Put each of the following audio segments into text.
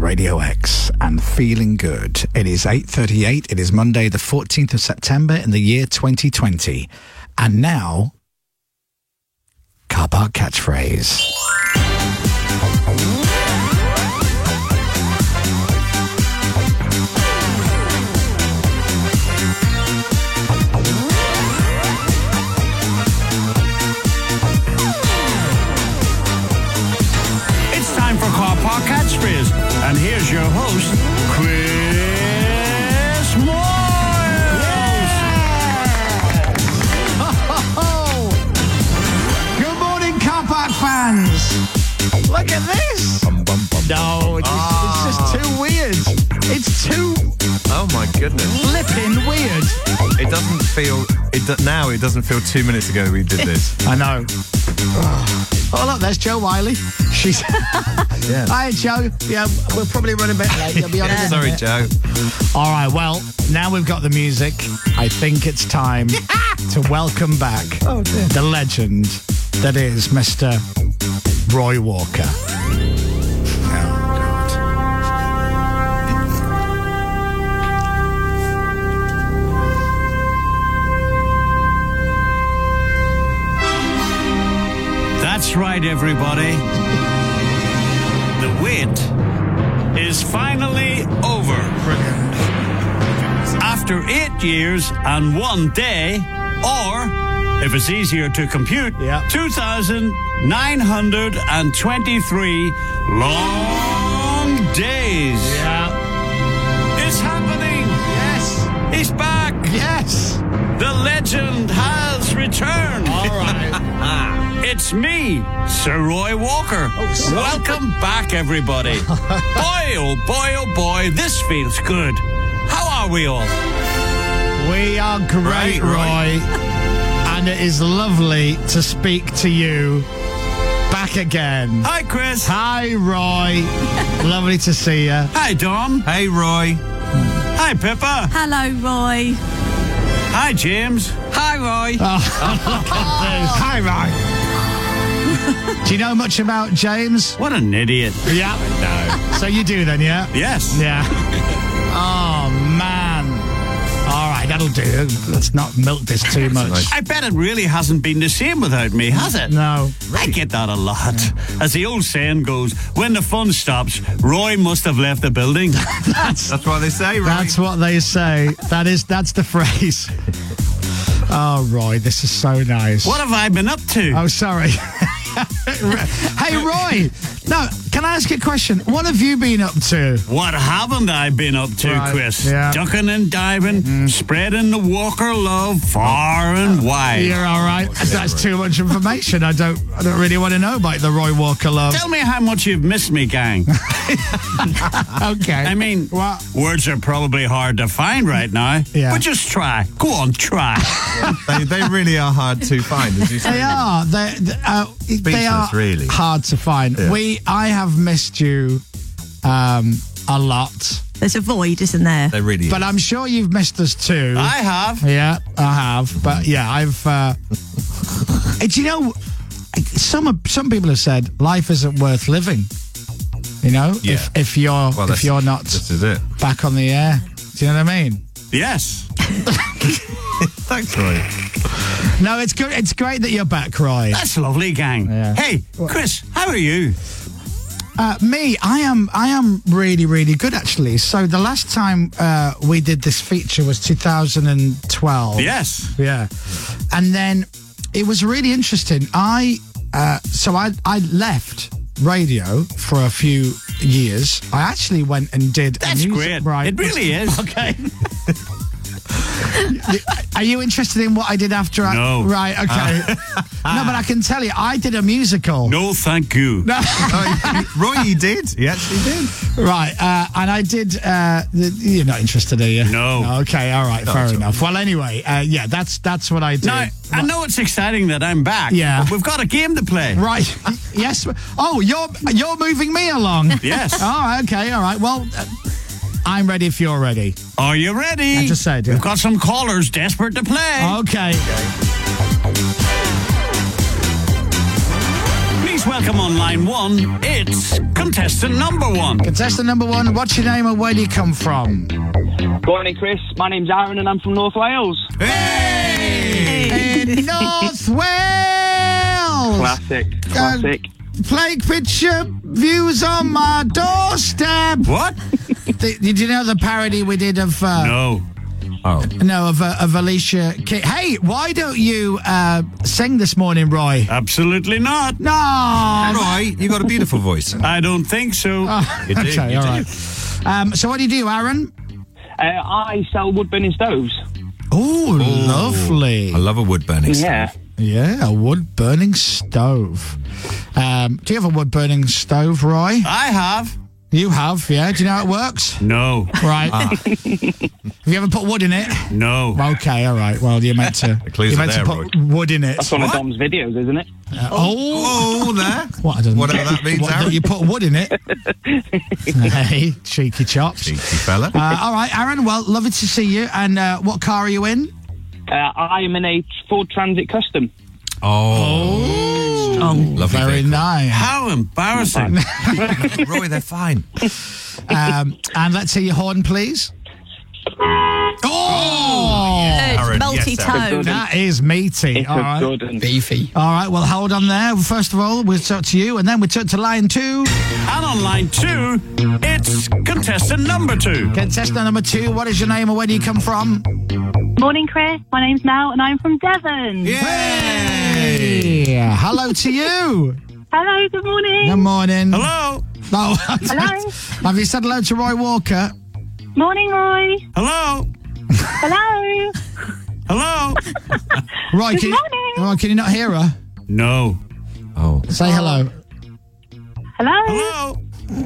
Radio X and feeling good. It is 8:38. It is Monday, the 14th of September in the year 2020. And now, car park catchphrase. Catchphrase, and here's your host, Chris Moyles. Yeah. Good morning, car park fans. Look at this. No, it's just too weird. It's too. Oh my goodness! Flipping weird. It doesn't feel. Now it doesn't feel 2 minutes ago we did this. I know. Oh, look, there's Joe Wiley. She's. Yeah. Hi, Joe. Yeah, we'll probably run a bit late. You'll be on in a Sorry, minute. Joe. All right, well, now we've got the music. I think it's time to welcome back the legend that is Mr. Roy Walker. That's right, everybody. The wait is finally over. Brilliant. After 8 years and 1 day, or, if it's easier to compute, 2,923 long days. Yeah. It's happening. Yes. He's back. Yes. The legend has returned. All right. It's me, Sir Roy Walker. Welcome back, everybody. Boy, oh boy, this feels good. How are we all? We are great, Right, Roy. And it is lovely to speak to you back again. Hi, Chris. Hi, Roy. Lovely to see you. Hi, Dom. Hey, Roy. Hi, Pippa. Hello, Roy. Hi, James. Hi, Roy. Hi, Roy. Do you know much about James? What an idiot. Yeah. No. So you do then, yeah? Yes. Yeah. Oh, man. All right, that'll do. Let's not milk this too much. I bet it really hasn't been the same without me, has it? No. I get that a lot. As the old saying goes, when the fun stops, Roy must have left the building. That's what they say, right? That's what they say. That's the phrase. Oh, Roy, this is so nice. What have I been up to? Oh, sorry. Hey, Roy. No, can I ask you a question? What have you been up to? What haven't I been up to, Right, Chris? yeah. Ducking and diving, spreading the Walker love far and wide. You're all right. That's too much information. I don't really want to know about the Roy Walker love. Tell me how much you've missed me, gang. Okay. I mean, What? words are probably hard to find right now, Yeah. but just try. Go on, try. They really are hard to find, as you say. They are. They are really. hard to find. Yeah. I have missed you a lot, There's a void, isn't there? They really but I'm sure you've missed us too. I have. Yeah, I have. But yeah, I've. Do you know? Some people have said life isn't worth living. You know, Yeah. if you're not This is it. back on the air. Do you know what I mean? Yes. Thanks, Roy. No, it's good. It's great that you're back, Roy. That's lovely, gang. Yeah. Hey, Chris, how are you? Me, I am really, really good actually. So the last time we did this feature was 2012. Yes. Yeah, and then it was really interesting. I left radio for a few years. I actually went and did. That's a music, great. Right. It really is. Okay. Are you interested in what I did after? No. Right. Okay. No, but I can tell you, I did a musical. No, thank you. No. Roy, he did. He actually did. Right, and I did. You're not interested, are you? No. Okay, all right, fair it's all enough. Well, anyway, yeah, that's what I did. Now, I know it's exciting that I'm back. Yeah. But we've got a game to play. Right. Yes. Oh, you're moving me along. Yes. Oh, okay. All right. Well, I'm ready if you're ready. Are you ready? I just said, yeah. We've got some callers desperate to play. Okay. Please Let's welcome on line 1, it's contestant number 1. Contestant number 1, what's your name and where do you come from? Morning, Chris. My name's Aaron and I'm from North Wales. In North Wales! Classic. Plague picture views on my doorstep. What? Did you know the parody we did of... No. No, of Alicia Keys. Hey, why don't you sing this morning, Roy? Absolutely not. No! Roy, you got a beautiful voice. I don't think so. You do, Okay, you all do. right. So what do you do, Aaron? I sell wood burning stoves. Oh, lovely. I love a wood burning stove. Yeah. Yeah, a wood-burning stove. Do you have a wood-burning stove, Roy? I have. You have, yeah? Do you know how it works? No. Right. Have you ever put wood in it? No. Okay, all right. Well, you're meant to, clues you're are meant to there, put wood in it. That's one of Dom's videos, isn't it? Oh, there. What? I don't Whatever that means, what, Aaron. that you put wood in it? Hey, cheeky chops. Cheeky fella. All right, Aaron, well, lovely to see you. And what car are you in? I'm in a Ford Transit Custom. Lovely Very vehicle. nice. How embarrassing. Roy, they're fine. And let's hear your horn, please. Oh! Aaron, Multi-tone. That is meaty. It's All a right. good and Beefy. All right, well, hold on there. First of all, we'll talk to you, and then we'll talk to line 2. And on line 2, it's contestant number 2. Contestant number 2, what is your name and where do you come from? Morning, Chris. My name's Mel and I'm from Devon. Hey! Hello to you. Hello, good morning. Good morning. Hello. Oh, Hello. Have you said hello to Roy Walker? Morning, Roy. Hello. Hello. Hello. Roy, Good can morning. Roy, can you not hear her? No. Oh. Say hello. Hello. Hello.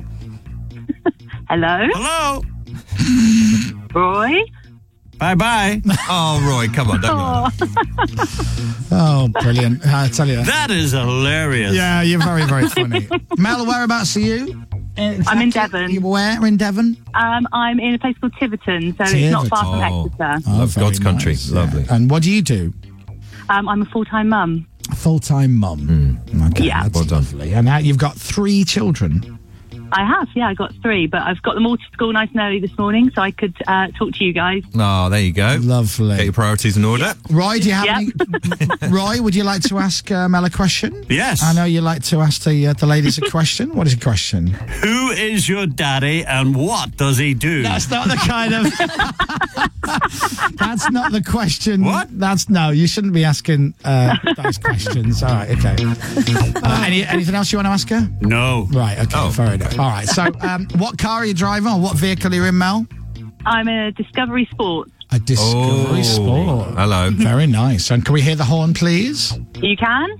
Hello. Hello. Roy. Bye-bye. Oh, Roy, come on, don't go. Oh, brilliant. I tell you. That is hilarious. Yeah, you're very, very funny. Mel, whereabouts are you? I'm in Devon. You where in Devon? I'm in a place called Tiverton, so it's not far from Oh. Exeter. Love very God's country. nice, Lovely. yeah. And what do you do? I'm a full-time mum. A full-time mum. Okay, Yeah. that's Well done. lovely. And now you've got 3 children. I have, yeah, I got 3, but I've got them all to school nice and early this morning, so I could talk to you guys. Oh, there you go. Lovely. Get your priorities in order. Roy, do you have Yep. any? Roy, would you like to ask Mel a question? Yes. I know you like to ask the ladies a question. What is a question? Who is your daddy and what does he do? That's not the kind of. That's not the question. What? No. You shouldn't be asking those questions. All right. Okay. Anything else you want to ask her? No. Right. Okay. Oh. Fair enough. All right. So, what car are you driving, or what vehicle are you in, Mel? I'm in a Discovery Sports. A Discovery Sport. Hello. Very nice. And can we hear the horn, please? You can?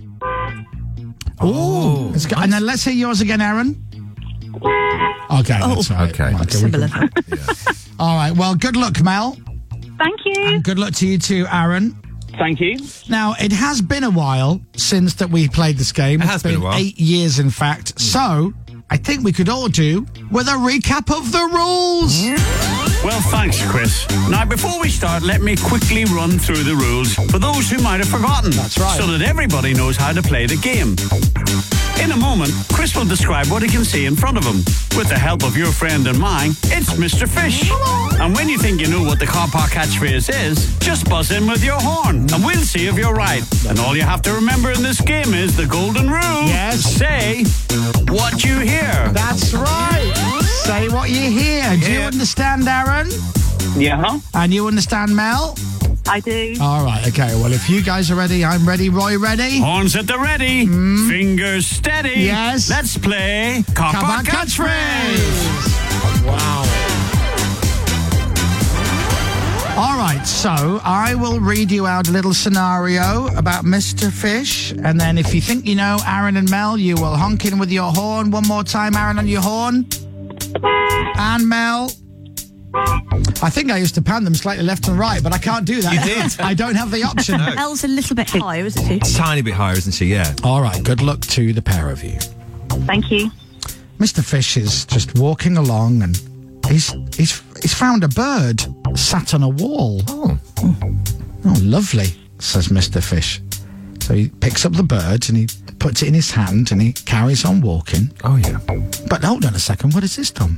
Oh. And then let's hear yours again, Aaron. Okay. That's right. Okay. we Similar. can- All right. Well, good luck, Mel. Thank you. And good luck to you too, Aaron. thank you. Now, it has been a while since that we played this game. It has been a while. 8 years, in fact. So, I think we could all do with a recap of the rules. Well, thanks, Chris. Now, before we start, let me quickly run through the rules for those who might have forgotten. That's right. So that everybody knows how to play the game. In a moment, Chris will describe what he can see in front of him. With the help of your friend and mine, it's Mr. Fish. And when you think you know what the car park catchphrase is, just buzz in with your horn and we'll see if you're right. And all you have to remember in this game is the golden rule. Yes. Say what you hear. That's right. Say what you hear. Do you Yeah. understand, Aaron? Yeah. And you understand, Mel? I do. All right. Okay. Well, if you guys are ready, I'm ready. Roy, ready? Horns at the ready. Fingers steady. Yes. Let's play car Come park on, catchphrase. Wow. All right, so I will read you out a little scenario about Mr. Fish, and then if you think you know Aaron and Mel, you will honk in with your horn. One more time, Aaron, on your horn. And Mel. I think I used to pan them slightly left and right, but I can't do that. You did. I don't have the option. Elle's a little bit higher, isn't she? Tiny bit higher, isn't she? Yeah. All right, good luck to the pair of you. Thank you. Mr. Fish is just walking along, and he's found a bird sat on a wall. Oh. Oh, lovely, says Mr. Fish. So he picks up the bird and he puts it in his hand and he carries on walking. Oh, yeah. But hold on a second, what is this, Tom?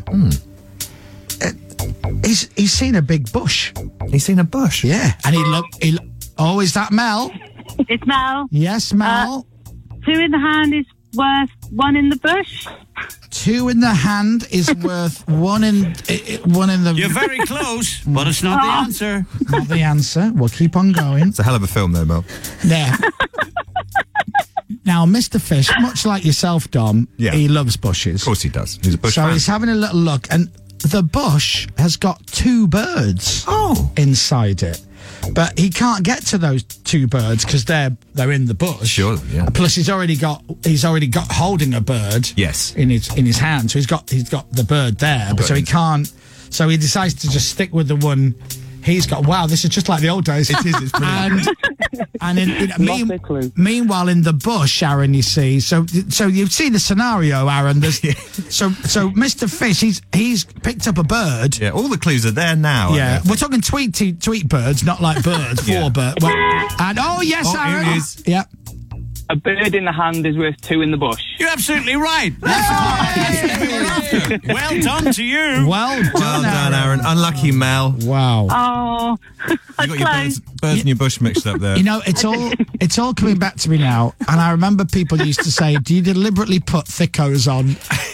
He's seen a big bush. He's seen a bush. Yeah. And oh, is that Mel? It's Mel. Yes, Mel. 2 in the hand is worth 1 in the bush. 2 in the hand is worth 1 in the... You're very close, but it's not the answer. Not the answer. We'll keep on going. It's a hell of a film, though, Mel. There. Now, Mr. Fish, much like yourself, Dom, Yeah. he loves bushes. Of course he does. He's a bush So fan. he's having a little look, and the bush has got 2 birds inside it. But he can't get to those 2 birds because they're in the bush. Sure, yeah. Plus, he's already got holding a bird. Yes. In his hand, so he's got the bird there. But so he can't. So he decides to just stick with the one he's got. Wow, this is just like the old days. It is. It's brilliant. And meanwhile, in the bush, Aaron, you see. So you've seen the scenario, Aaron. There's, so Mr. Fish, he's picked up a bird. Yeah, all the clues are there now. Yeah, we're talking tweet birds, not like birds. Yeah. 4 birds. And yes, Oh, Aaron. here it is. Yeah. A bird in the hand is worth 2 in the bush. You're absolutely right. That's what we were after. Well done to you. Well done, Well done, Aaron. Unlucky Mel. Wow. Oh, You got your birds and your bush mixed up there. You know, it's all coming back to me now. And I remember people used to say, "Do you deliberately put thickos on?"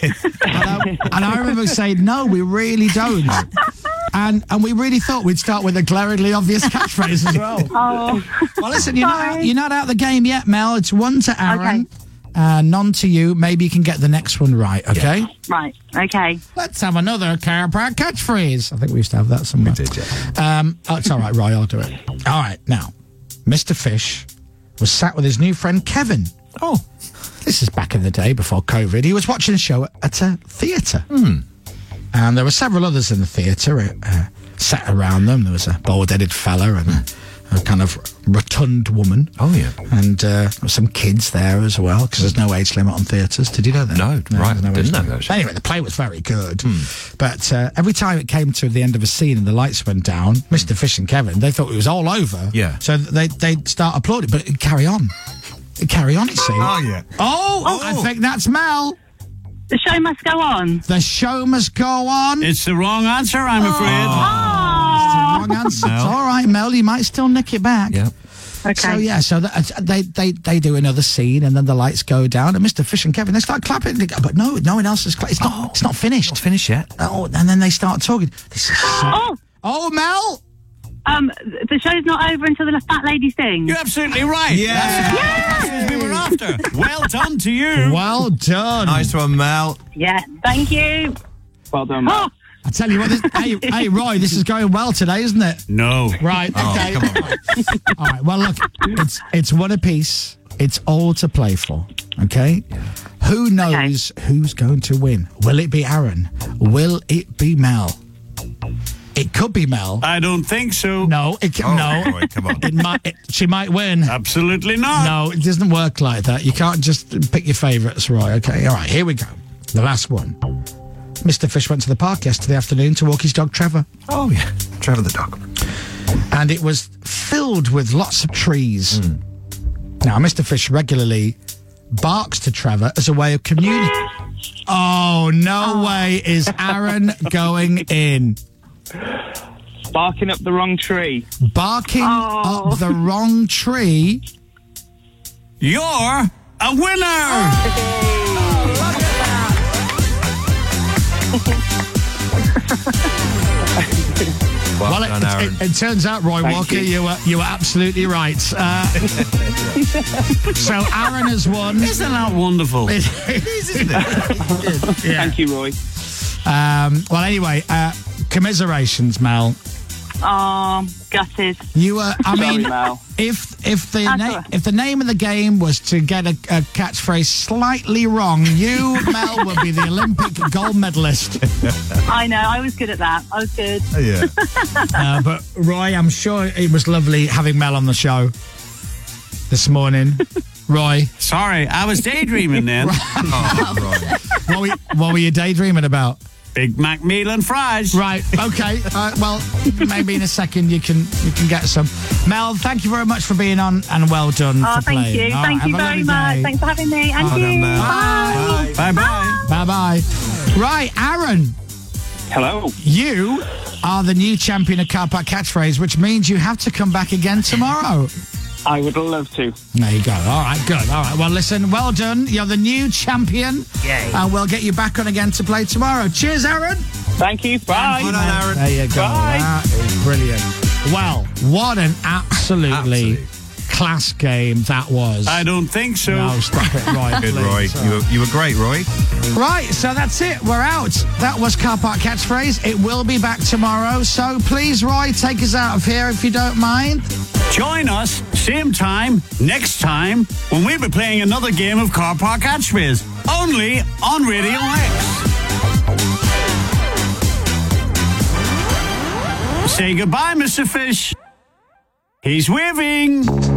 and I remember saying, "No, we really don't." And we really thought we'd start with a glaringly obvious catchphrase as well. Well, listen, you're not out the game yet, Mel. It's 1 to Aaron, none to you. Maybe you can get the next one right, okay? Yeah. Right, okay. Let's have another Car Park catchphrase. I think we used to have that somewhere. We did, yeah. It's all right, Roy, I'll do it. All right, now, Mr. Fish was sat with his new friend Kevin. Oh. This is back in the day before COVID. He was watching a show at a theatre. And there were several others in the theatre sat around them. There was a bald-headed fella and a kind of rotund woman. Oh, yeah. And there were some kids there as well, because there's no age limit on theatres. Did you know that? No, right. there's Didn't age know limit. that, actually. Anyway, the play was very good. But every time it came to the end of a scene and the lights went down, Mr. Fish and Kevin, they thought it was all over. Yeah. So they'd start applauding, but it'd carry on. It'd carry on, it seemed. Oh, yeah. Oh, I think that's Mel. The show must go on. The show must go on. It's the wrong answer, I'm afraid. Wrong answer. It's all right, Mel. You might still nick it back. Yeah. Okay. So they do another scene, and then the lights go down, and Mr. Fish and Kevin, they start clapping, they go, but no one else is clapping. It's not finished. Not finished yet. Oh, and then they start talking. This is so... Oh, Mel. the show's not over until the fat lady sings. You're absolutely right. Yeah. That's the answers we were after. Well done to you. Well done. Nice one, Mel. Yeah, thank you. Well done, Mel. I tell you what, hey, Roy, this is going well today, isn't it? No. Right. Okay. come on. All right. Well, look, it's 1 apiece. It's all to play for. Okay. Who knows who's going to win? Will it be Aaron? Will it be Mel? It could be Mel. I don't think so. No. No. Roy, come on. She might win. Absolutely not. No, it doesn't work like that. You can't just pick your favourites, Roy. Okay. All right. Here we go. The last one. Mr. Fish went to the park yesterday afternoon to walk his dog Trevor. Oh, yeah. Trevor the dog. And it was filled with lots of trees. Now, Mr. Fish regularly barks to Trevor as a way of communicating. Oh, no way is Aaron going in. Barking up the wrong tree. Barking up the wrong tree. You're a winner. Well done, Aaron. It turns out, Roy Walker, you were absolutely right. So Aaron has won. Isn't that wonderful? It is, isn't it? Yeah. Thank you, Roy. Well, anyway, commiserations, Mel. Oh, gutted. You were. I Sorry, mean, Mel. if the That's all right. if the name of the game was to get a catchphrase slightly wrong, you, Mel, would be the Olympic gold medalist. I know, I was good at that. I was good. Oh, yeah. But Roy, I'm sure it was lovely having Mel on the show this morning. Roy, Sorry, I was daydreaming then. Oh, Roy. what were you daydreaming about? Big Mac meal and fries. Right, okay. Well, maybe in a second you can get some. Mel, thank you very much for being on, and well done Oh, for thank playing. you. All Thank right, you have a very lovely much. day. Thanks for having me. And Well done, you. Mel. Bye. Bye-bye. Bye-bye. Right, Aaron, Hello. you are the new champion of Car Park Catchphrase, which means you have to come back again tomorrow. I would love to. There you go. All right, good. All right, well, listen, well done. You're the new champion. Yay. And we'll get you back on again to play tomorrow. Cheers, Aaron. Thank you. Bye. Well done, Aaron. There you go. Bye. That is brilliant. Well, what an absolutely class game that was. I don't think so. No, stop it, Roy. Good, please. Roy. You were great, Roy. Right, so that's it. We're out. That was Car Park Catchphrase. It will be back tomorrow. So please, Roy, take us out of here if you don't mind. Join us, same time, next time, when we'll be playing another game of Car Park Catchphrase. Only on Radio X. Say goodbye, Mr. Fish. He's waving.